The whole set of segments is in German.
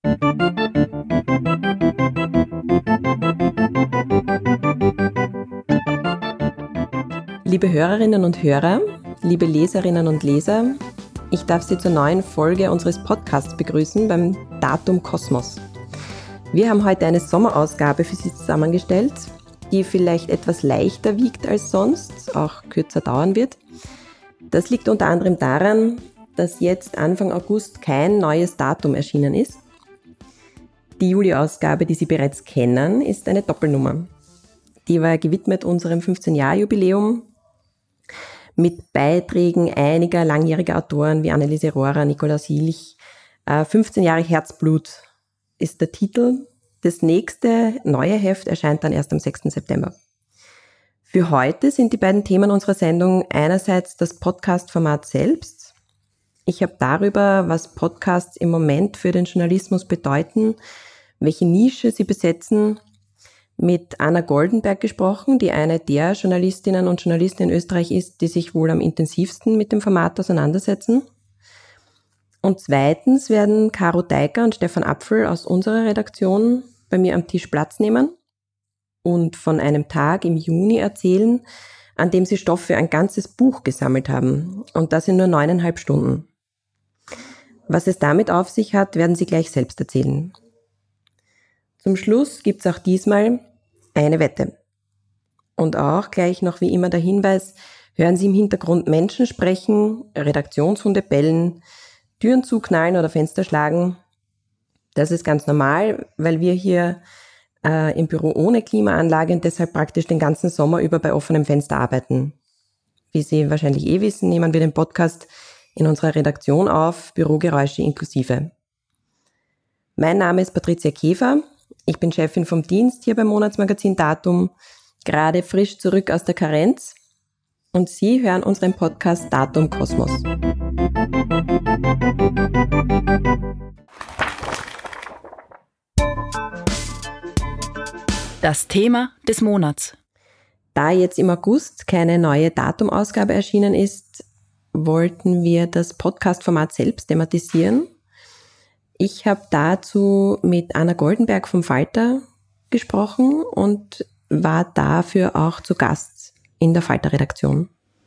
Liebe Hörerinnen und Hörer, liebe Leserinnen und Leser, ich darf Sie zur neuen Folge unseres Podcasts begrüßen beim Datum Kosmos. Wir haben heute eine Sommerausgabe für Sie zusammengestellt, die vielleicht etwas leichter wiegt als sonst, auch kürzer dauern wird. Das liegt unter anderem daran, dass jetzt Anfang August kein neues Datum erschienen ist. Die Juli-Ausgabe, die Sie bereits kennen, ist eine Doppelnummer. Die war gewidmet unserem 15-Jahr-Jubiläum mit Beiträgen einiger langjähriger Autoren wie Anneliese Rohrer, Nikolaus Jilch. 15 Jahre Herzblut ist der Titel. Das nächste neue Heft erscheint dann erst am 6. September. Für heute sind die beiden Themen unserer Sendung einerseits das Podcast-Format selbst. Ich habe darüber, was Podcasts im Moment für den Journalismus bedeuten, welche Nische sie besetzen, mit Anna Goldenberg gesprochen, die eine der Journalistinnen und Journalisten in Österreich ist, die sich wohl am intensivsten mit dem Format auseinandersetzen. Und zweitens werden Caro Deiker und Stefan Apfel aus unserer Redaktion bei mir am Tisch Platz nehmen und von einem Tag im Juni erzählen, an dem sie Stoff für ein ganzes Buch gesammelt haben. Und das in nur 9,5 Stunden. Was es damit auf sich hat, werden sie gleich selbst erzählen. Zum Schluss gibt's auch diesmal eine Wette. Und auch gleich noch wie immer der Hinweis, hören Sie im Hintergrund Menschen sprechen, Redaktionshunde bellen, Türen zuknallen oder Fenster schlagen. Das ist ganz normal, weil wir hier im Büro ohne Klimaanlage und deshalb praktisch den ganzen Sommer über bei offenem Fenster arbeiten. Wie Sie wahrscheinlich wissen, nehmen wir den Podcast in unserer Redaktion auf, Bürogeräusche inklusive. Mein Name ist Patricia Käfer. Ich bin Chefin vom Dienst hier beim Monatsmagazin Datum, gerade frisch zurück aus der Karenz. Und Sie hören unseren Podcast Datum Kosmos. Das Thema des Monats. Da jetzt im August keine neue Datumausgabe erschienen ist, wollten wir das Podcast-Format selbst thematisieren. Ich habe dazu mit Anna Goldenberg vom Falter gesprochen und war dafür auch zu Gast in der Falter-Redaktion.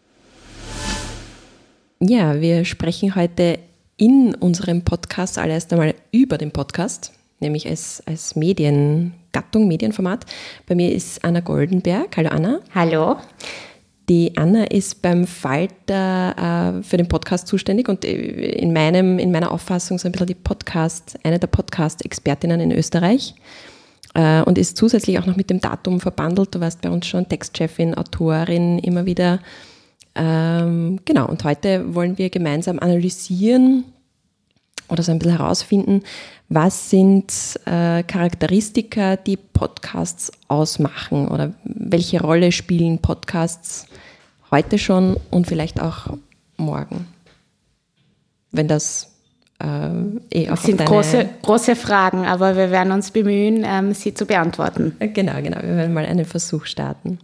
Ja, wir sprechen heute in unserem Podcast allererst einmal über den Podcast, nämlich als Mediengattung, Medienformat. Bei mir ist Anna Goldenberg. Hallo Anna. Hallo. Die Anna ist beim Falter für den Podcast zuständig und in meiner Auffassung so ein bisschen eine der Podcast-Expertinnen in Österreich und ist zusätzlich auch noch mit dem Datum verbandelt. Du warst bei uns schon Textchefin, Autorin, immer wieder. Genau, und heute wollen wir gemeinsam analysieren oder so ein bisschen herausfinden, was sind Charakteristika, die Podcasts ausmachen oder welche Rolle spielen Podcasts heute schon und vielleicht auch morgen? Wenn das das sind große Fragen, aber wir werden uns bemühen, sie zu beantworten. Genau, wir werden mal einen Versuch starten.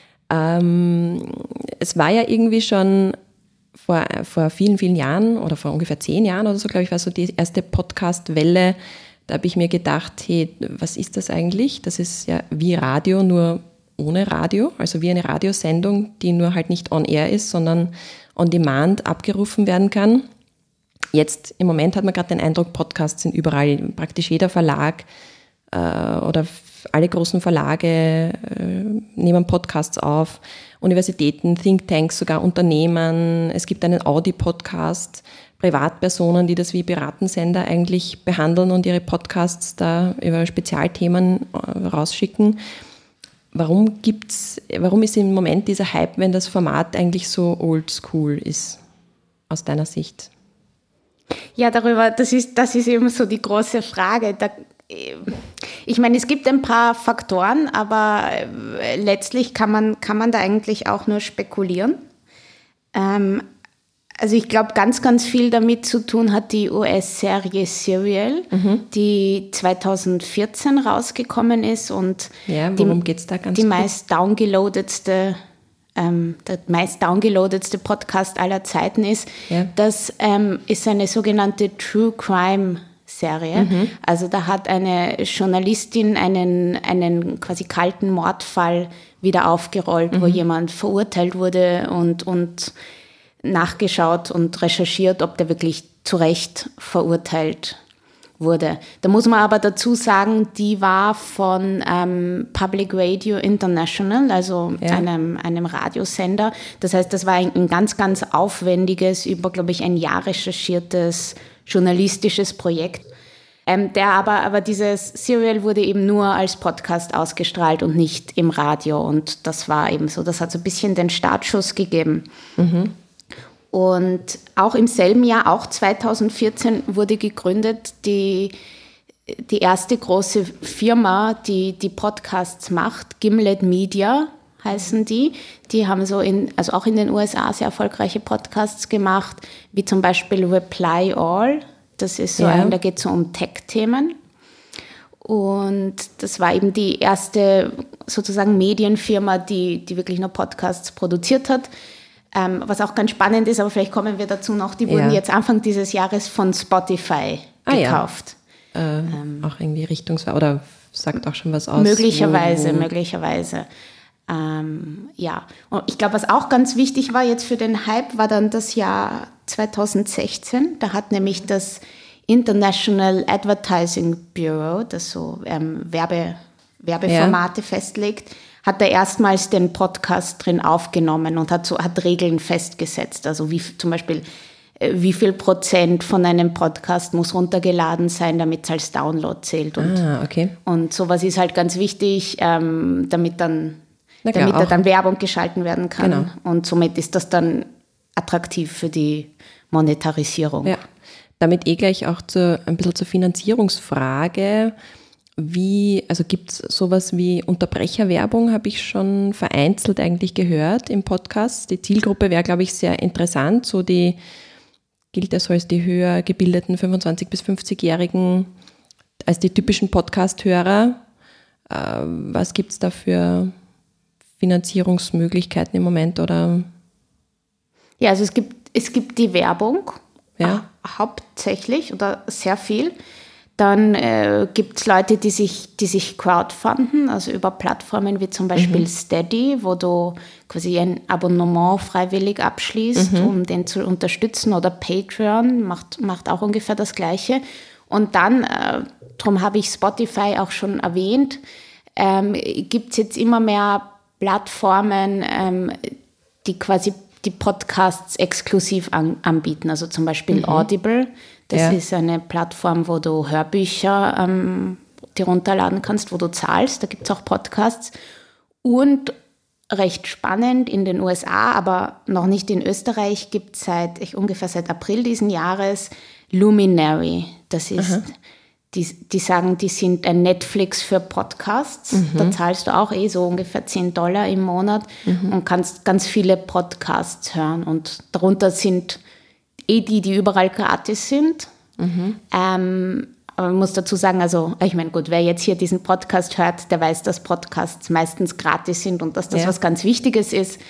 Es war ja irgendwie schon vor vielen, vielen Jahren oder vor ungefähr 10 Jahren oder so, glaube ich, war so die erste Podcast-Welle. Da habe ich mir gedacht, hey, was ist das eigentlich? Das ist ja wie Radio, nur ohne Radio, also wie eine Radiosendung, die nur halt nicht on air ist, sondern on demand abgerufen werden kann. Jetzt im Moment hat man gerade den Eindruck, Podcasts sind überall, praktisch jeder Verlag oder alle großen Verlage nehmen Podcasts auf, Universitäten, Thinktanks, sogar Unternehmen. Es gibt einen Audi-Podcast, Privatpersonen, die das wie Piratensender eigentlich behandeln und ihre Podcasts da über Spezialthemen rausschicken. Warum ist im Moment dieser Hype, wenn das Format eigentlich so oldschool ist, aus deiner Sicht? Ja, das ist eben so die große Frage. Ich meine, es gibt ein paar Faktoren, aber letztlich kann man da eigentlich auch nur spekulieren. Also ich glaube, ganz, ganz viel damit zu tun hat die US-Serie Serial, die 2014 rausgekommen ist und ja, worum geht's da ganz die kurz? Der meist downgeloadetste Podcast aller Zeiten ist. Ja. Das ist eine sogenannte True Crime Serie. Also da hat eine Journalistin einen quasi kalten Mordfall wieder aufgerollt, wo jemand verurteilt wurde und nachgeschaut und recherchiert, ob der wirklich zu Recht verurteilt wurde. Da muss man aber dazu sagen, die war von Public Radio International, also einem Radiosender. Das heißt, das war ein ganz, ganz aufwendiges, über, glaube ich, ein Jahr recherchiertes journalistisches Projekt. Aber dieses Serial wurde eben nur als Podcast ausgestrahlt und nicht im Radio. Und das war eben so, das hat so ein bisschen den Startschuss gegeben. Und auch im selben Jahr, auch 2014, wurde gegründet die erste große Firma, die Podcasts macht, Gimlet Media heißen die. Die haben so also auch in den USA sehr erfolgreiche Podcasts gemacht, wie zum Beispiel Reply All. Das ist so da geht es so um Tech-Themen. Und das war eben die erste sozusagen Medienfirma, die wirklich nur Podcasts produziert hat. Was auch ganz spannend ist, aber vielleicht kommen wir dazu noch, die wurden jetzt Anfang dieses Jahres von Spotify gekauft. Auch irgendwie oder sagt auch schon was aus? Möglicherweise. Und ich glaube, was auch ganz wichtig war jetzt für den Hype, war dann das Jahr 2016. Da hat nämlich das International Advertising Bureau, das so Werbeformate festlegt, hat da erstmals den Podcast drin aufgenommen und hat Regeln festgesetzt. Also wie zum Beispiel, wie viel % von einem Podcast muss runtergeladen sein, damit es als Download zählt. Und sowas ist halt ganz wichtig, damit dann Werbung geschalten werden kann. Genau. Und somit ist das dann attraktiv für die Monetarisierung. Ja. Damit gleich auch ein bisschen zur Finanzierungsfrage. Gibt es sowas wie Unterbrecherwerbung, habe ich schon vereinzelt eigentlich gehört im Podcast. Die Zielgruppe wäre, glaube ich, sehr interessant. Gilt das so als die höher gebildeten 25- bis 50-Jährigen, als die typischen Podcast-Hörer. Was gibt es da für Finanzierungsmöglichkeiten im Moment? Oder? Ja, also es gibt die Werbung, hauptsächlich oder sehr viel. Dann gibt es Leute, die sich crowdfunden, also über Plattformen wie zum Beispiel Steady, wo du quasi ein Abonnement freiwillig abschließt, um den zu unterstützen. Oder Patreon macht auch ungefähr das Gleiche. Und dann, darum habe ich Spotify auch schon erwähnt, gibt es jetzt immer mehr Plattformen, die quasi die Podcasts exklusiv anbieten. Also zum Beispiel Audible. Das ist eine Plattform, wo du Hörbücher dir runterladen kannst, wo du zahlst. Da gibt es auch Podcasts. Und recht spannend in den USA, aber noch nicht in Österreich, gibt es ungefähr seit April diesen Jahres Luminary. Das ist, die sagen, die sind ein Netflix für Podcasts. Da zahlst du auch so ungefähr $10 im Monat und kannst ganz viele Podcasts hören. Und darunter sind die überall gratis sind. Aber man muss dazu sagen, also ich meine, gut, wer jetzt hier diesen Podcast hört, der weiß, dass Podcasts meistens gratis sind und dass das was ganz Wichtiges ist.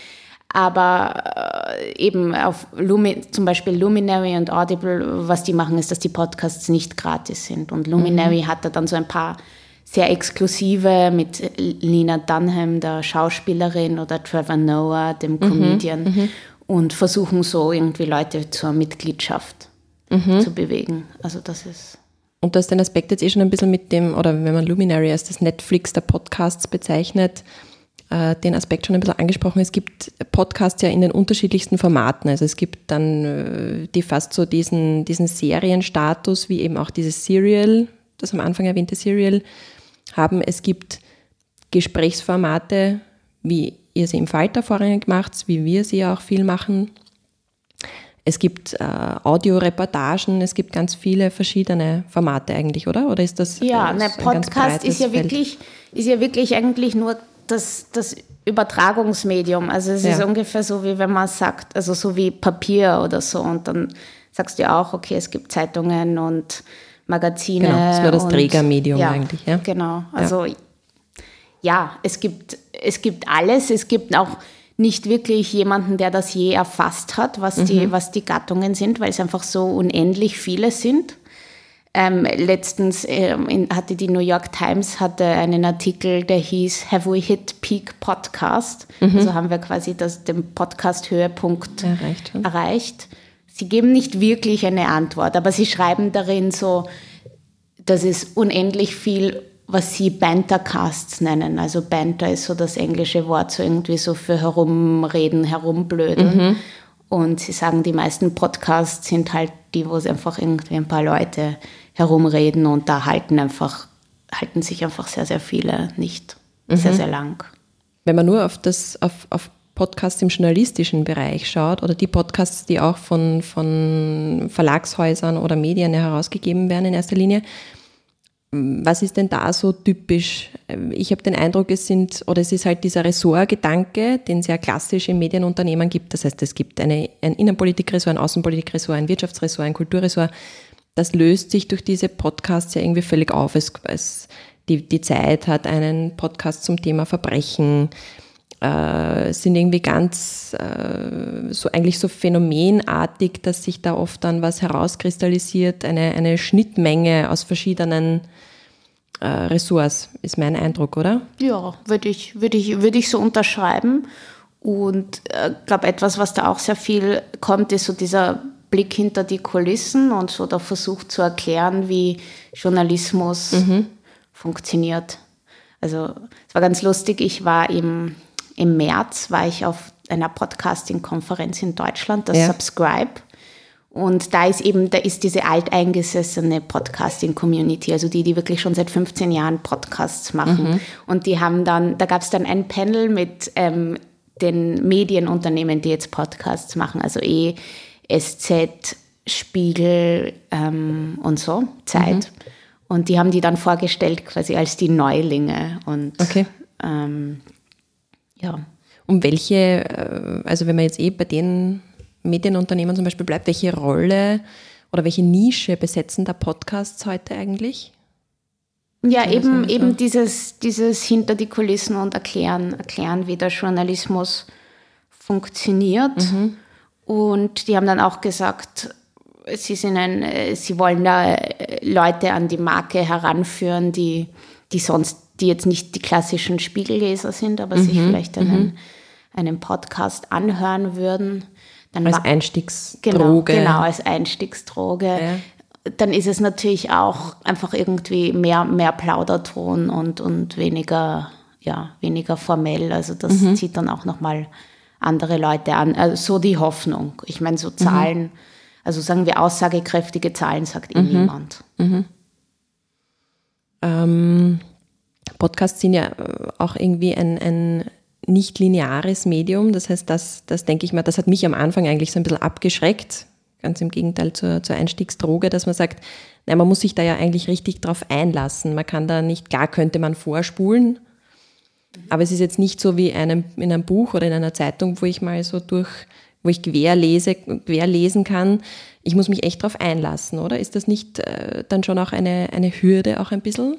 Aber eben auf zum Beispiel Luminary und Audible, was die machen, ist, dass die Podcasts nicht gratis sind. Und Luminary hat da dann so ein paar sehr exklusive mit Lena Dunham, der Schauspielerin, oder Trevor Noah, dem Comedian, und versuchen so irgendwie Leute zur Mitgliedschaft zu bewegen. Also das ist... Und da ist den Aspekt jetzt schon ein bisschen mit dem, oder wenn man Luminary als das Netflix der Podcasts bezeichnet, den Aspekt schon ein bisschen angesprochen. Es gibt Podcasts ja in den unterschiedlichsten Formaten. Also es gibt dann die fast so diesen Serienstatus, wie eben auch dieses Serial, das am Anfang erwähnte Serial haben. Es gibt Gesprächsformate, wie ihr sie im Falter vorrangig macht, wie wir sie ja auch viel machen. Es gibt Audioreportagen, es gibt ganz viele verschiedene Formate eigentlich, oder? Oder ist das Podcast ist ja wirklich eigentlich nur das Übertragungsmedium. Also es ist ungefähr so, wie wenn man sagt, also so wie Papier oder so. Und dann sagst du ja auch, okay, es gibt Zeitungen und Magazine. Genau, das ist nur das Trägermedium eigentlich. Ja, genau. Also es gibt alles. Es gibt auch nicht wirklich jemanden, der das je erfasst hat, was die Gattungen sind, weil es einfach so unendlich viele sind. Letztens hatte die New York Times einen Artikel, der hieß Have we hit peak podcast? Also haben wir quasi den Podcast-Höhepunkt erreicht. Sie geben nicht wirklich eine Antwort, aber sie schreiben darin so, dass es unendlich viel, was sie Bantercasts nennen. Also Banter ist so das englische Wort, so irgendwie so für herumreden, herumblödeln. Und sie sagen, die meisten Podcasts sind halt die, wo es einfach irgendwie ein paar Leute herumreden und da halten sich einfach sehr, sehr viele nicht sehr, sehr lang. Wenn man nur auf Podcasts im journalistischen Bereich schaut oder die Podcasts, die auch von Verlagshäusern oder Medien herausgegeben werden in erster Linie, was ist denn da so typisch? Ich habe den Eindruck, es ist halt dieser Ressortgedanke, den es ja klassisch in Medienunternehmen gibt. Das heißt, es gibt ein Innenpolitikressort, ein Außenpolitikressort, ein Wirtschaftsressort, ein Kulturressort. Das löst sich durch diese Podcasts ja irgendwie völlig auf. Die Zeit hat einen Podcast zum Thema Verbrechen, sind irgendwie ganz eigentlich so phänomenartig, dass sich da oft dann was herauskristallisiert, eine Schnittmenge aus verschiedenen Ressorts, ist mein Eindruck, oder? Ja, würde ich so unterschreiben. Und ich glaube, etwas, was da auch sehr viel kommt, ist so dieser Blick hinter die Kulissen und so der Versuch zu erklären, wie Journalismus funktioniert. Also es war ganz lustig, ich war im März auf einer Podcasting-Konferenz in Deutschland, das Subscribe. Und da ist diese alteingesessene Podcasting-Community, also die wirklich schon seit 15 Jahren Podcasts machen. Und da gab es dann ein Panel mit den Medienunternehmen, die jetzt Podcasts machen, also SZ, Spiegel und so, Zeit. Und die haben die dann vorgestellt quasi als die Neulinge. Und ja. Um welche, also wenn man jetzt bei den Medienunternehmen zum Beispiel bleibt, welche Rolle oder welche Nische besetzen da Podcasts heute eigentlich? Ja, eben dieses hinter die Kulissen und erklären, wie der Journalismus funktioniert. Und die haben dann auch gesagt, sie wollen da Leute an die Marke heranführen, die jetzt nicht die klassischen Spiegelleser sind, aber sich vielleicht einen Podcast anhören würden. Dann als Einstiegsdroge. Genau, als Einstiegsdroge. Ja. Dann ist es natürlich auch einfach irgendwie mehr Plauderton und weniger formell. Also das zieht dann auch nochmal andere Leute an. Also so die Hoffnung. Ich meine, so Zahlen, also sagen wir aussagekräftige Zahlen, sagt niemand. Podcasts sind ja auch irgendwie ein nicht lineares Medium. Das heißt, das denke ich mal, das hat mich am Anfang eigentlich so ein bisschen abgeschreckt. Ganz im Gegenteil zur Einstiegsdroge, dass man sagt, nein, man muss sich da ja eigentlich richtig drauf einlassen. Man kann da nicht, klar könnte man vorspulen, aber es ist jetzt nicht so wie in einem Buch oder in einer Zeitung, wo ich mal so wo ich quer lesen kann. Ich muss mich echt drauf einlassen, oder? Ist das nicht dann schon auch eine Hürde auch ein bisschen?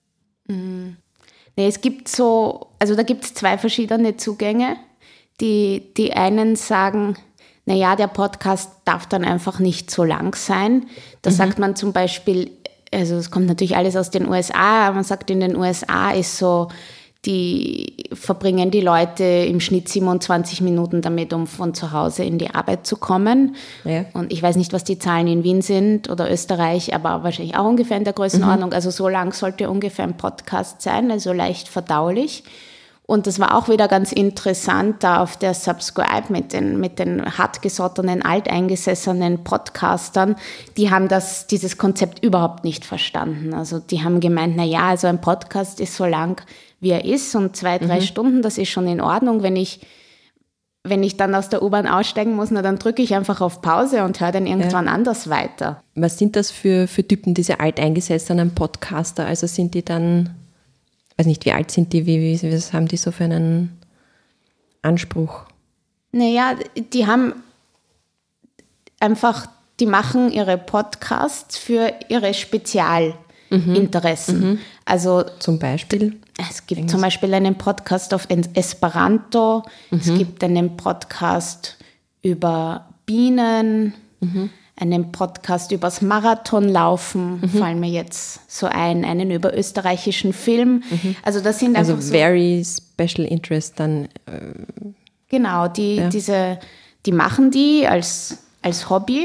Nee, da gibt es zwei verschiedene Zugänge. Die einen sagen, naja, der Podcast darf dann einfach nicht so lang sein. Da sagt man zum Beispiel, also es kommt natürlich alles aus den USA, aber man sagt, in den USA ist so, die verbringen die Leute im Schnitt 27 Minuten damit, um von zu Hause in die Arbeit zu kommen. Ja. Und ich weiß nicht, was die Zahlen in Wien sind oder Österreich, aber wahrscheinlich auch ungefähr in der Größenordnung. Also so lang sollte ungefähr ein Podcast sein, also leicht verdaulich. Und das war auch wieder ganz interessant, da auf der Subscribe mit den hartgesottenen, alteingesessenen Podcastern, die haben dieses Konzept überhaupt nicht verstanden. Also die haben gemeint, naja, also ein Podcast ist so lang, wie er ist und 2-3 Stunden, das ist schon in Ordnung. Wenn ich dann aus der U-Bahn aussteigen muss, dann drücke ich einfach auf Pause und höre dann irgendwann anders weiter. Was sind das für Typen, diese alteingesessenen Podcaster? Also sind die dann, weiß nicht, wie alt sind die, was haben die so für einen Anspruch? Naja, die haben einfach, die machen ihre Podcasts für ihre Spezialinteressen. Also zum Beispiel? Es gibt zum Beispiel einen Podcast auf Esperanto, es gibt einen Podcast über Bienen, einen Podcast übers Marathonlaufen, fallen mir jetzt so einen über österreichischen Film. Also das sind einfach so very special interest dann. Genau, die machen die als Hobby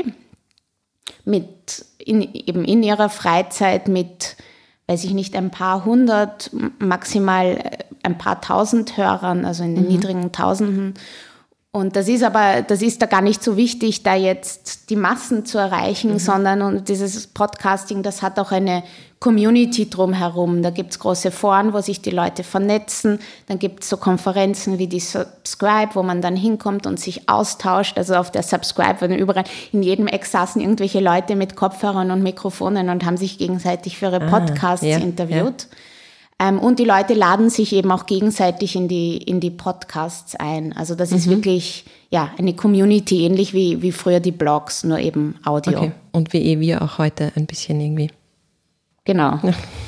eben in ihrer Freizeit mit, weiß ich nicht, ein paar hundert, maximal ein paar tausend Hörern, also in den niedrigen Tausenden. Und das ist da gar nicht so wichtig, da jetzt die Massen zu erreichen, sondern und dieses Podcasting, das hat auch eine Community drumherum. Da gibt es große Foren, wo sich die Leute vernetzen. Dann gibt es so Konferenzen wie die Subscribe, wo man dann hinkommt und sich austauscht. Also auf der Subscribe werden überall, in jedem Eck saßen irgendwelche Leute mit Kopfhörern und Mikrofonen und haben sich gegenseitig für ihre Podcasts interviewt. Und die Leute laden sich eben auch gegenseitig in die Podcasts ein. Also das ist wirklich eine Community, ähnlich wie früher die Blogs, nur eben Audio. Okay. Und wie wir auch heute ein bisschen irgendwie. Genau.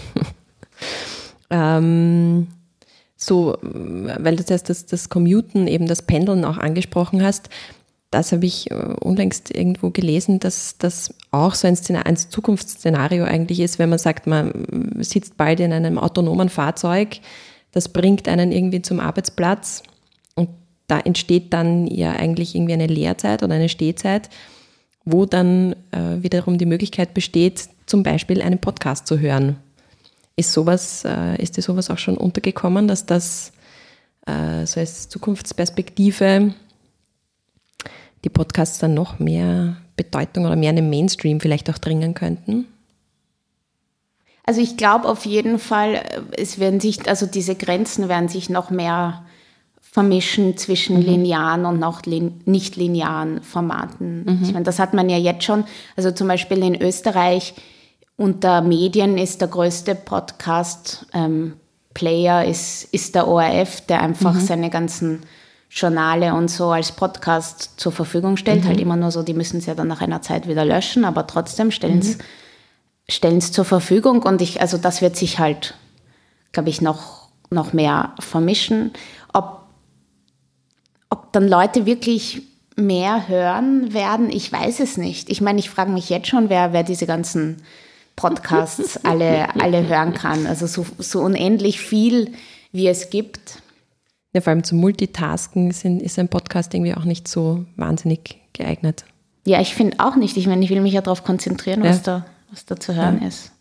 So, weil du zuerst das Commuten, eben das Pendeln auch angesprochen hast, das habe ich unlängst irgendwo gelesen, dass das auch so ein Zukunftsszenario eigentlich ist, wenn man sagt, man sitzt bald in einem autonomen Fahrzeug, das bringt einen irgendwie zum Arbeitsplatz und da entsteht dann ja eigentlich irgendwie eine Lehrzeit oder eine Stehzeit, wo dann wiederum die Möglichkeit besteht, zum Beispiel einen Podcast zu hören. Ist dir sowas auch schon untergekommen, dass das so als Zukunftsperspektive die Podcasts dann noch mehr Bedeutung oder mehr in den Mainstream vielleicht auch dringen könnten? Also ich glaube auf jeden Fall, diese Grenzen werden sich noch mehr vermischen zwischen linearen und noch nicht linearen Formaten. Ich meine, das hat man ja jetzt schon. Also zum Beispiel in Österreich unter Medien ist der größte Podcast-Player ist der ORF, der einfach seine ganzen Journale und so als Podcast zur Verfügung stellt. Halt immer nur so, die müssen es ja dann nach einer Zeit wieder löschen, aber trotzdem stellen es zur Verfügung. Und das wird sich halt, glaube ich, noch mehr vermischen. Ob dann Leute wirklich mehr hören werden, ich weiß es nicht. Ich meine, ich frage mich jetzt schon, wer diese ganzen Podcasts alle hören kann. Also so unendlich viel, wie es gibt. Ja, vor allem zum Multitasken ist ein Podcast irgendwie auch nicht so wahnsinnig geeignet. Ja, ich finde auch nicht. Ich meine, ich will mich ja darauf konzentrieren, was da zu hören ist.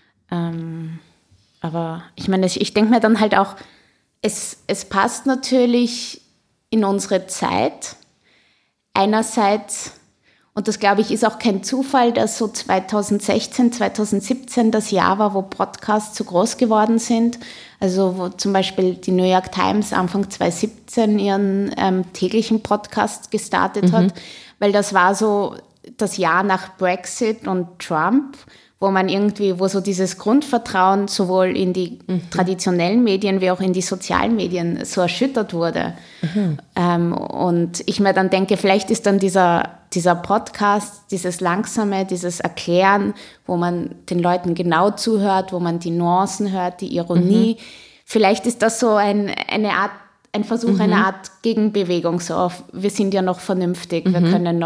Aber ich meine, ich denke mir dann halt auch, es passt natürlich in unsere Zeit. Einerseits, und das glaube ich ist auch kein Zufall, dass so 2016, 2017 das Jahr war, wo Podcasts so groß geworden sind. Also wo zum Beispiel die New York Times Anfang 2017 ihren täglichen Podcast gestartet hat, weil das war so das Jahr nach Brexit und Trump, wo so dieses Grundvertrauen sowohl in die traditionellen Medien wie auch in die sozialen Medien so erschüttert wurde. Und ich mir dann denke, vielleicht ist dann dieser Podcast, dieses Langsame, dieses Erklären, wo man den Leuten genau zuhört, wo man die Nuancen hört, die Ironie, vielleicht ist das so ein Versuch, eine Art Gegenbewegung, so auf, wir sind ja noch vernünftig, wir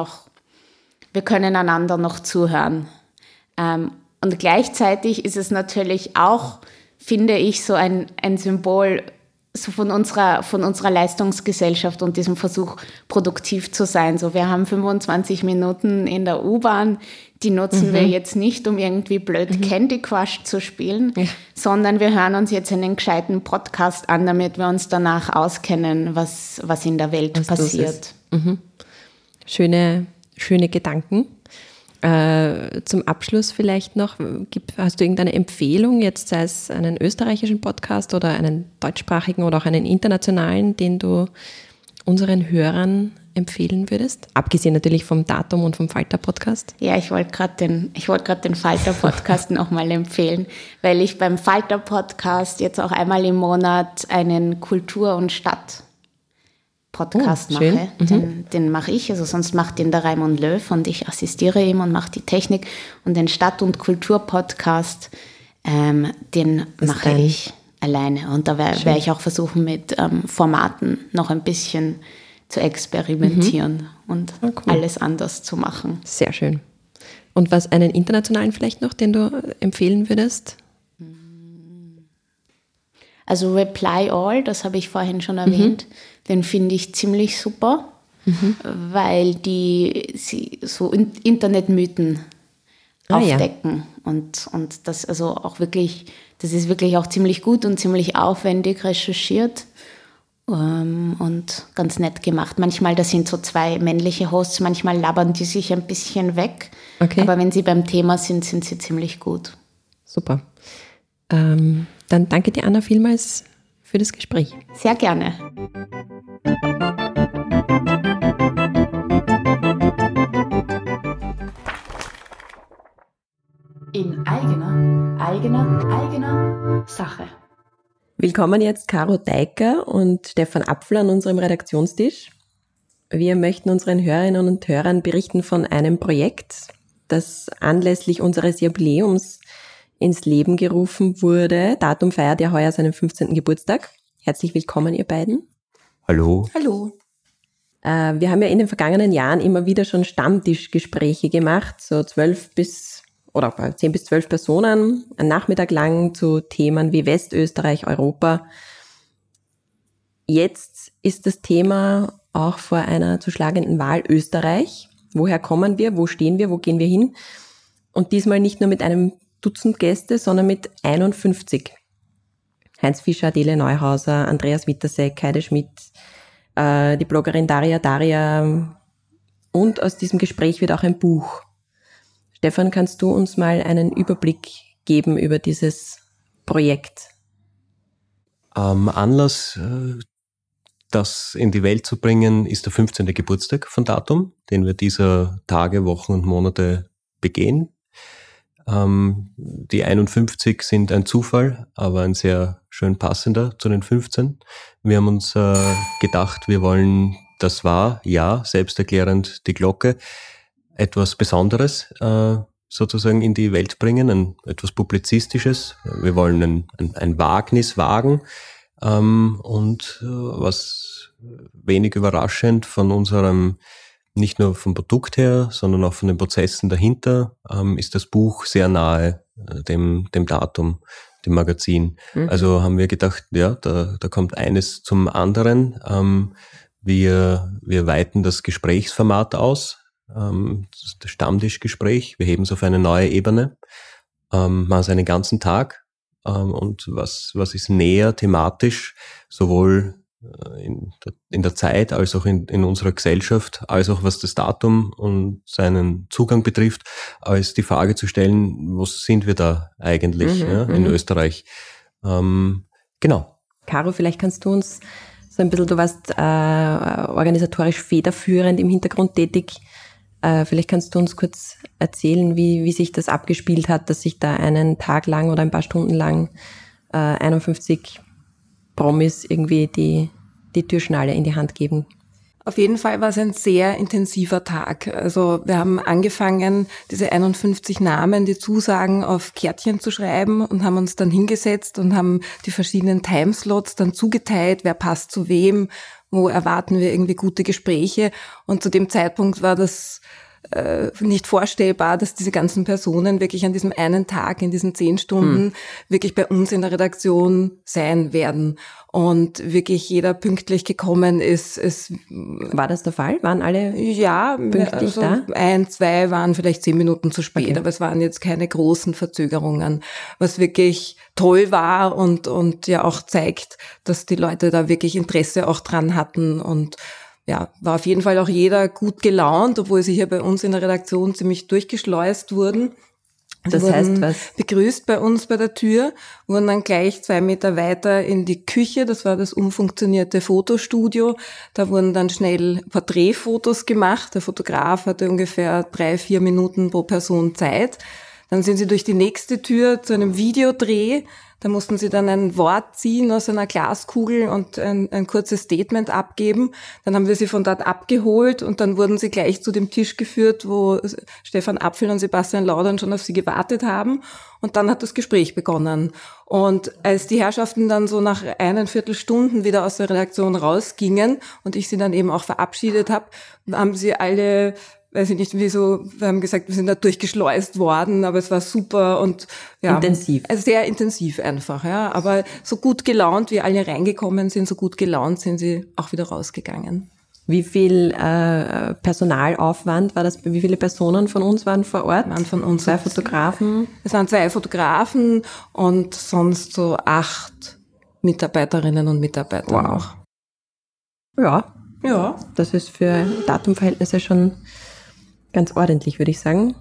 können einander noch zuhören. Und gleichzeitig ist es natürlich auch, finde ich, so ein Symbol so von unserer Leistungsgesellschaft und diesem Versuch, produktiv zu sein. So, wir haben 25 Minuten in der U-Bahn, die nutzen wir jetzt nicht, um irgendwie blöd Candy Crush zu spielen, sondern wir hören uns jetzt einen gescheiten Podcast an, damit wir uns danach auskennen, was in der Welt passiert. Schöne Gedanken. Zum Abschluss vielleicht noch, hast du irgendeine Empfehlung, jetzt sei es einen österreichischen Podcast oder einen deutschsprachigen oder auch einen internationalen, den du unseren Hörern empfehlen würdest? Abgesehen natürlich vom Datum und vom Falter-Podcast. Ja, ich wollte gerade den Falter-Podcast nochmal empfehlen, weil ich beim Falter-Podcast jetzt auch einmal im Monat einen Kultur- und Stadt Podcast mache. Den mache ich, also sonst macht den der Raimund Löw und ich assistiere ihm und mache die Technik. Und den Stadt- und Kultur-Podcast, den mache ich alleine. Und da werde ich auch versuchen, mit Formaten noch ein bisschen zu experimentieren und alles anders zu machen. Sehr schön. Und was einen internationalen vielleicht noch, den du empfehlen würdest? Also Reply All, das habe ich vorhin schon erwähnt, den finde ich ziemlich super, weil sie so Internetmythen aufdecken. Und das also auch wirklich, das ist wirklich auch ziemlich gut und ziemlich aufwendig recherchiert und ganz nett gemacht. Manchmal, da sind so zwei männliche Hosts, manchmal labern die sich ein bisschen weg. Okay. Aber wenn sie beim Thema sind, sind sie ziemlich gut. Super. Dann danke dir, Anna, vielmals für das Gespräch. Sehr gerne. In eigener Sache. Willkommen jetzt Caro Deiker und Stefan Apfel an unserem Redaktionstisch. Wir möchten unseren Hörerinnen und Hörern berichten von einem Projekt, das anlässlich unseres Jubiläums ins Leben gerufen wurde. Datum feiert ja heuer seinen 15. Geburtstag. Herzlich willkommen, ihr beiden. Hallo. Hallo. Wir haben ja in den vergangenen Jahren immer wieder schon Stammtischgespräche gemacht, so 10 bis 12 Personen, einen Nachmittag lang zu Themen wie Westösterreich, Europa. Jetzt ist das Thema auch vor einer zu schlagenden Wahl Österreich. Woher kommen wir? Wo stehen wir? Wo gehen wir hin? Und diesmal nicht nur mit einem Dutzend Gäste, sondern mit 51. Heinz Fischer, Adele Neuhauser, Andreas Wittersek, Heide Schmidt, die Bloggerin Daria. Und aus diesem Gespräch wird auch ein Buch. Stefan, kannst du uns mal einen Überblick geben über dieses Projekt? Anlass, das in die Welt zu bringen, ist der 15. Geburtstag von Datum, den wir dieser Tage, Wochen und Monate begehen. Die 51 sind ein Zufall, aber ein sehr schön passender zu den 15. Wir haben uns gedacht, wir wollen, das war, ja, selbsterklärend die Glocke, etwas Besonderes sozusagen in die Welt bringen, etwas Publizistisches. Wir wollen ein Wagnis wagen und was wenig überraschend von unserem, nicht nur vom Produkt her, sondern auch von den Prozessen dahinter, ist das Buch sehr nahe dem Datum, dem Magazin. Also haben wir gedacht, ja, da kommt eines zum anderen. Wir weiten das Gesprächsformat aus. Das Stammtischgespräch. Wir heben es auf eine neue Ebene, machen es einen ganzen Tag und was ist näher thematisch, sowohl in der Zeit als auch in unserer Gesellschaft, als auch was das Datum und seinen Zugang betrifft, als die Frage zu stellen, wo sind wir da eigentlich in Österreich? Genau. Caro, vielleicht kannst du uns so ein bisschen, du warst organisatorisch federführend im Hintergrund tätig. Vielleicht kannst du uns kurz erzählen, wie sich das abgespielt hat, dass sich da einen Tag lang oder ein paar Stunden lang 51 Promis irgendwie die Türschnalle in die Hand geben. Auf jeden Fall war es ein sehr intensiver Tag. Also wir haben angefangen, diese 51 Namen, die Zusagen auf Kärtchen zu schreiben und haben uns dann hingesetzt und haben die verschiedenen Timeslots dann zugeteilt, wer passt zu wem, wo erwarten wir irgendwie gute Gespräche. Und zu dem Zeitpunkt war das nicht vorstellbar, dass diese ganzen Personen wirklich an diesem einen Tag, in diesen 10 Stunden, wirklich bei uns in der Redaktion sein werden. Und wirklich jeder pünktlich gekommen ist. War das der Fall? Waren alle pünktlich da? 1, 2 waren vielleicht 10 Minuten zu spät, aber es waren jetzt keine großen Verzögerungen. Was wirklich toll war und ja auch zeigt, dass die Leute da wirklich Interesse auch dran hatten und ja, war auf jeden Fall auch jeder gut gelaunt, obwohl sie hier bei uns in der Redaktion ziemlich durchgeschleust wurden. Das heißt was? Begrüßt bei uns bei der Tür, wurden dann gleich 2 Meter weiter in die Küche, das war das umfunktionierte Fotostudio. Da wurden dann schnell Porträtfotos gemacht. Der Fotograf hatte ungefähr 3-4 Minuten pro Person Zeit. Dann sind sie durch die nächste Tür zu einem Videodreh. Da mussten sie dann ein Wort ziehen aus einer Glaskugel und ein kurzes Statement abgeben. Dann haben wir sie von dort abgeholt und dann wurden sie gleich zu dem Tisch geführt, wo Stefan Apfel und Sebastian Laudern schon auf sie gewartet haben. Und dann hat das Gespräch begonnen. Und als die Herrschaften dann so nach 1/4 Stunden wieder aus der Redaktion rausgingen und ich sie dann eben auch verabschiedet habe, haben sie alle weiß ich nicht, wieso, wir haben gesagt, wir sind da durchgeschleust worden, aber es war super und ja. Intensiv. Also sehr intensiv einfach, ja. Aber so gut gelaunt, wie alle reingekommen sind, so gut gelaunt sind sie auch wieder rausgegangen. Wie viel Personalaufwand war das? Wie viele Personen von uns waren vor Ort? Waren von uns 2 Fotografen? Es waren 2 Fotografen und sonst so 8 Mitarbeiterinnen und Mitarbeiter auch. Ja. Ja. Das ist für Datumverhältnisse schon ganz ordentlich, würde ich sagen.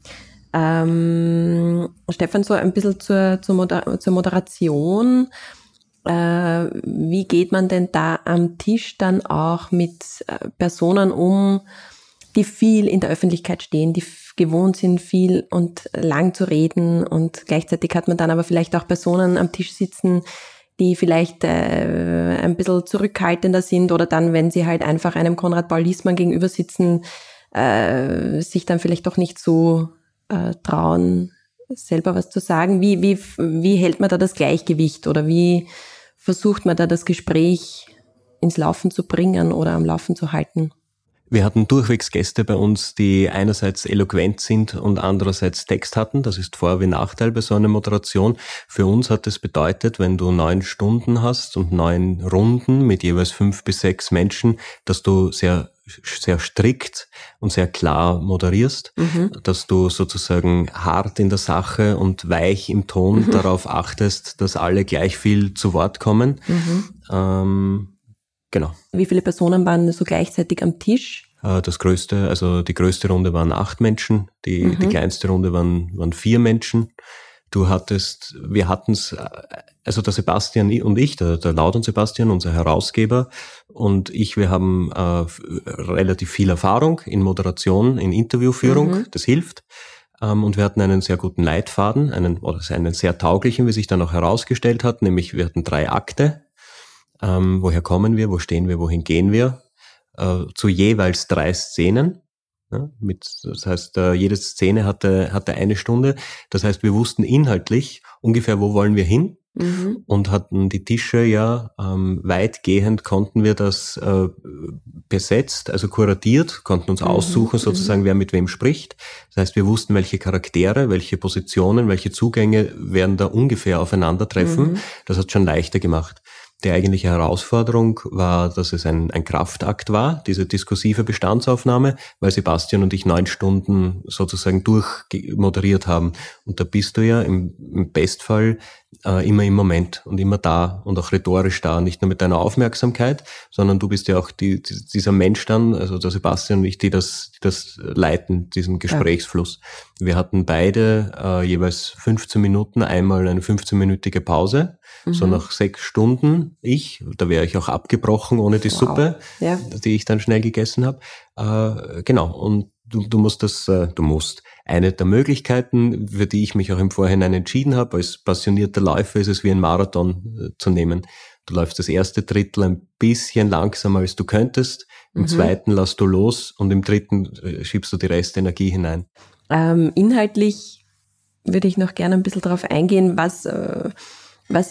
Stefan, so ein bisschen zur Moderation. Wie geht man denn da am Tisch dann auch mit Personen um, die viel in der Öffentlichkeit stehen, die gewohnt sind, viel und lang zu reden, und gleichzeitig hat man dann aber vielleicht auch Personen am Tisch sitzen, die vielleicht ein bisschen zurückhaltender sind, oder dann, wenn sie halt einfach einem Konrad Paul Liessmann gegenüber sitzen, sich dann vielleicht doch nicht so trauen, selber was zu sagen. Wie hält man da das Gleichgewicht, oder wie versucht man da das Gespräch ins Laufen zu bringen oder am Laufen zu halten? Wir hatten durchwegs Gäste bei uns, die einerseits eloquent sind und andererseits Text hatten. Das ist Vor- wie Nachteil bei so einer Moderation. Für uns hat es bedeutet, wenn du 9 Stunden hast und 9 Runden mit jeweils 5 bis 6 Menschen, dass du sehr strikt und sehr klar moderierst, dass du sozusagen hart in der Sache und weich im Ton darauf achtest, dass alle gleich viel zu Wort kommen. Genau. Wie viele Personen waren so gleichzeitig am Tisch? Die größte Runde waren 8 Menschen, die kleinste Runde waren 4 Menschen. Wir hatten's, also der Sebastian und ich, der Laut und Sebastian, unser Herausgeber, und ich, wir haben relativ viel Erfahrung in Moderation, in Interviewführung, das hilft. Und wir hatten einen sehr guten Leitfaden, einen sehr tauglichen, wie sich dann auch herausgestellt hat, nämlich wir hatten 3 Akte. Woher kommen wir, wo stehen wir, wohin gehen wir? Zu jeweils 3 Szenen. Ja, das heißt, jede Szene hatte 1 Stunde. Das heißt, wir wussten inhaltlich ungefähr, wo wollen wir hin, und hatten die Tische weitgehend konnten wir das besetzt, also kuratiert, konnten uns aussuchen sozusagen, wer mit wem spricht. Das heißt, wir wussten, welche Charaktere, welche Positionen, welche Zugänge werden da ungefähr aufeinandertreffen. Das hat schon leichter gemacht. Die eigentliche Herausforderung war, dass es ein Kraftakt war, diese diskursive Bestandsaufnahme, weil Sebastian und ich 9 Stunden sozusagen durchmoderiert haben. Und da bist du ja im Bestfall immer im Moment und immer da und auch rhetorisch da, nicht nur mit deiner Aufmerksamkeit, sondern du bist ja auch dieser Mensch dann, also der Sebastian und ich, die das leiten, diesen Gesprächsfluss. Ja. Wir hatten beide jeweils 15 Minuten, einmal eine 15-minütige Pause, so nach 6 Stunden da wäre ich auch abgebrochen ohne die Suppe, die ich dann schnell gegessen habe. Genau, und du musst eine der Möglichkeiten, für die ich mich auch im Vorhinein entschieden habe, als passionierter Läufer, ist es wie ein Marathon zu nehmen. Du läufst das erste Drittel ein bisschen langsamer, als du könntest, im zweiten lässt du los und im dritten schiebst du die Restenergie hinein. Inhaltlich würde ich noch gerne ein bisschen darauf eingehen, was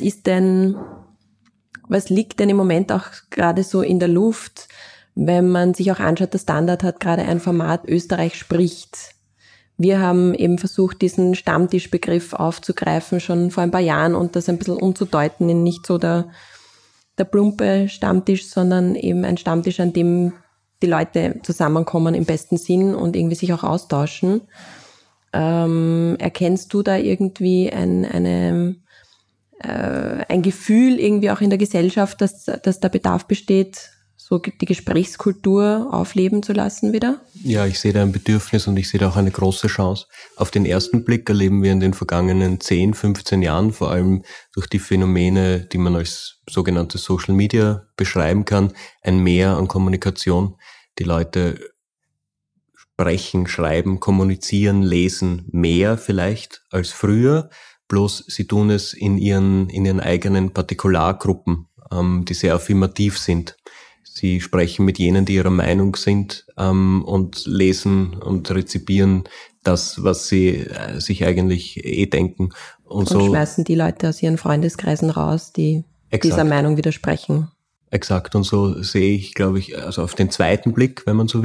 liegt denn im Moment auch gerade so in der Luft, wenn man sich auch anschaut, der Standard hat gerade ein Format Österreich spricht. Wir haben eben versucht, diesen Stammtischbegriff aufzugreifen, schon vor ein paar Jahren, und das ein bisschen umzudeuten in nicht so der plumpe Stammtisch, sondern eben ein Stammtisch, an dem die Leute zusammenkommen im besten Sinn und irgendwie sich auch austauschen. Erkennst du da irgendwie ein Gefühl irgendwie auch in der Gesellschaft, dass da Bedarf besteht, so die Gesprächskultur aufleben zu lassen wieder? Ja, ich sehe da ein Bedürfnis und ich sehe da auch eine große Chance. Auf den ersten Blick erleben wir in den vergangenen 10, 15 Jahren, vor allem durch die Phänomene, die man als sogenannte Social Media beschreiben kann, ein Mehr an Kommunikation. Die Leute sprechen, schreiben, kommunizieren, lesen mehr vielleicht als früher, bloß sie tun es in ihren eigenen Partikulargruppen, die sehr affirmativ sind. Sie sprechen mit jenen, die ihrer Meinung sind, und lesen und rezipieren das, was sie sich eigentlich denken. Und so schmeißen die Leute aus ihren Freundeskreisen raus, die dieser Meinung widersprechen. Exakt. Und so sehe ich, glaube ich, also auf den zweiten Blick, wenn man so will,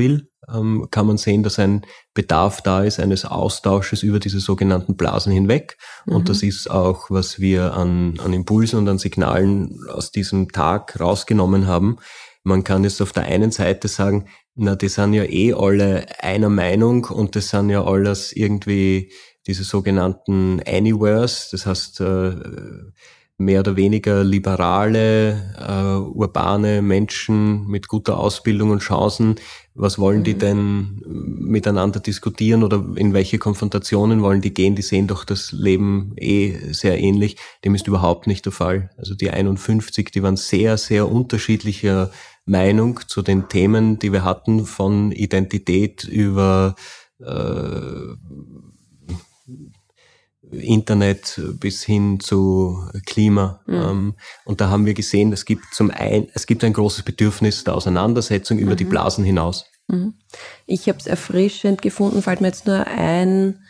kann man sehen, dass ein Bedarf da ist eines Austausches über diese sogenannten Blasen hinweg. Und das ist auch, was wir an Impulsen und an Signalen aus diesem Tag rausgenommen haben. Man kann jetzt auf der einen Seite sagen, na, die sind ja alle einer Meinung und das sind ja alles irgendwie diese sogenannten Anywheres, das heißt mehr oder weniger liberale, urbane Menschen mit guter Ausbildung und Chancen. Was wollen die denn miteinander diskutieren oder in welche Konfrontationen wollen die gehen? Die sehen doch das Leben sehr ähnlich. Dem ist überhaupt nicht der Fall. Also die 51, die waren sehr, sehr unterschiedlicher Meinung zu den Themen, die wir hatten, von Identität über Internet bis hin zu Klima. Und da haben wir gesehen, es gibt ein großes Bedürfnis der Auseinandersetzung über die Blasen hinaus. Ich habe es erfrischend gefunden, fällt mir jetzt nur ein,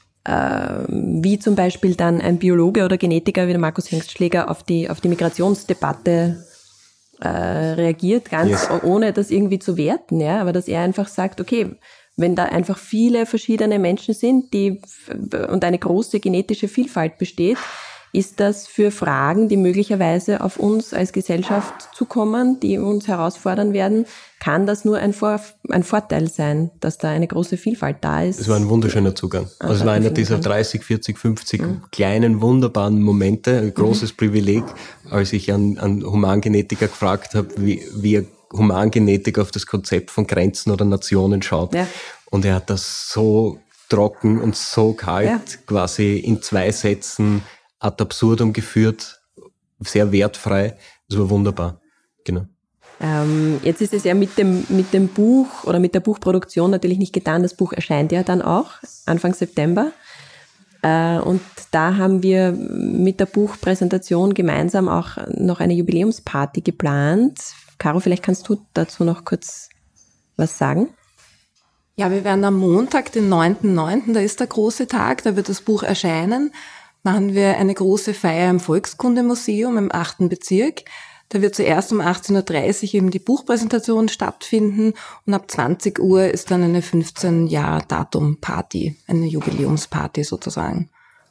wie zum Beispiel dann ein Biologe oder Genetiker wie der Markus Hengstschläger auf die Migrationsdebatte reagiert, ganz ohne das irgendwie zu werten, ja, aber dass er einfach sagt, okay, wenn da einfach viele verschiedene Menschen sind, und eine große genetische Vielfalt besteht, ist das für Fragen, die möglicherweise auf uns als Gesellschaft zukommen, die uns herausfordern werden, kann das nur ein Vorteil sein, dass da eine große Vielfalt da ist. Es war ein wunderschöner Zugang. Also es war einer dieser 30, 40, 50 kleinen, wunderbaren Momente, ein großes Privileg, als ich an Humangenetiker gefragt habe, wie Humangenetik auf das Konzept von Grenzen oder Nationen schaut. Ja. Und er hat das so trocken und so kalt quasi in 2 Sätzen ad absurdum geführt, sehr wertfrei. Das war wunderbar. Genau. Jetzt ist es ja mit dem Buch oder mit der Buchproduktion natürlich nicht getan. Das Buch erscheint ja dann auch Anfang September. Und da haben wir mit der Buchpräsentation gemeinsam auch noch eine Jubiläumsparty geplant. Caro, vielleicht kannst du dazu noch kurz was sagen? Ja, wir werden am Montag, den 9.9., da ist der große Tag, da wird das Buch erscheinen, machen wir eine große Feier im Volkskundemuseum im 8. Bezirk. Da wird zuerst um 18.30 Uhr eben die Buchpräsentation stattfinden und ab 20 Uhr ist dann eine 15-Jahr-Datum-Party, eine Jubiläumsparty sozusagen.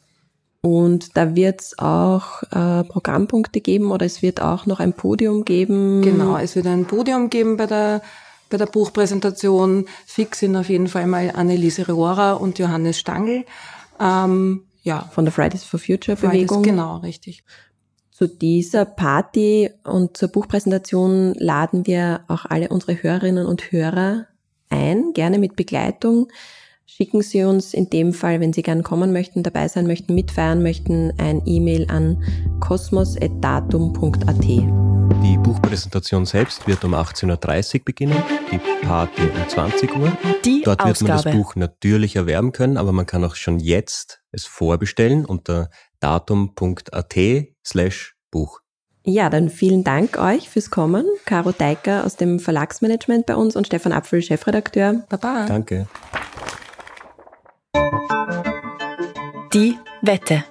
Und da wird es auch Programmpunkte geben oder es wird auch noch ein Podium geben? Genau, es wird ein Podium geben bei der Buchpräsentation. Fix sind auf jeden Fall mal Anneliese Rohrer und Johannes Stangl. Von der Fridays for Future Bewegung. Genau, richtig. Zu dieser Party und zur Buchpräsentation laden wir auch alle unsere Hörerinnen und Hörer ein, gerne mit Begleitung. Schicken Sie uns in dem Fall, wenn Sie gern kommen möchten, dabei sein möchten, mitfeiern möchten, ein E-Mail an kosmos@datum.at. Die Buchpräsentation selbst wird um 18.30 Uhr beginnen, die Party um 20 Uhr. Dort wird man das Buch natürlich erwerben können, aber man kann auch schon jetzt es vorbestellen unter datum.at/Buch. Ja, dann vielen Dank euch fürs Kommen. Caro Teiker aus dem Verlagsmanagement bei uns und Stefan Apfel, Chefredakteur. Baba. Danke. Die Wette.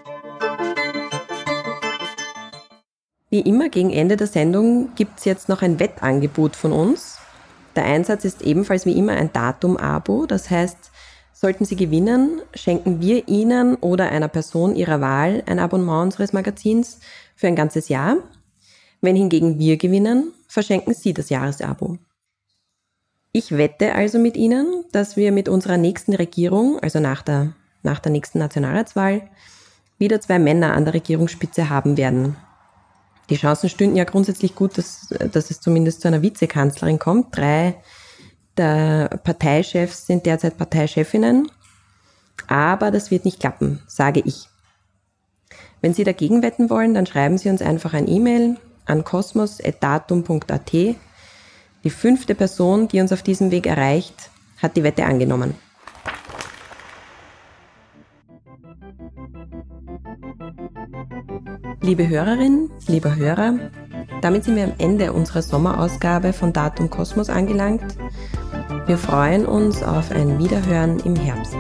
Wie immer gegen Ende der Sendung gibt's jetzt noch ein Wettangebot von uns. Der Einsatz ist ebenfalls wie immer ein Datum-Abo. Das heißt, sollten Sie gewinnen, schenken wir Ihnen oder einer Person Ihrer Wahl ein Abonnement unseres Magazins für ein ganzes Jahr. Wenn hingegen wir gewinnen, verschenken Sie das Jahresabo. Ich wette also mit Ihnen, dass wir mit unserer nächsten Regierung, also nach der nächsten Nationalratswahl, wieder 2 Männer an der Regierungsspitze haben werden. Die Chancen stünden ja grundsätzlich gut, dass es zumindest zu einer Vizekanzlerin kommt. 3 der Parteichefs sind derzeit Parteichefinnen. Aber das wird nicht klappen, sage ich. Wenn Sie dagegen wetten wollen, dann schreiben Sie uns einfach ein E-Mail an kosmos@datum.at. Die 5. Person, die uns auf diesem Weg erreicht, hat die Wette angenommen. Liebe Hörerinnen, lieber Hörer, damit sind wir am Ende unserer Sommerausgabe von Datum Kosmos angelangt. Wir freuen uns auf ein Wiederhören im Herbst.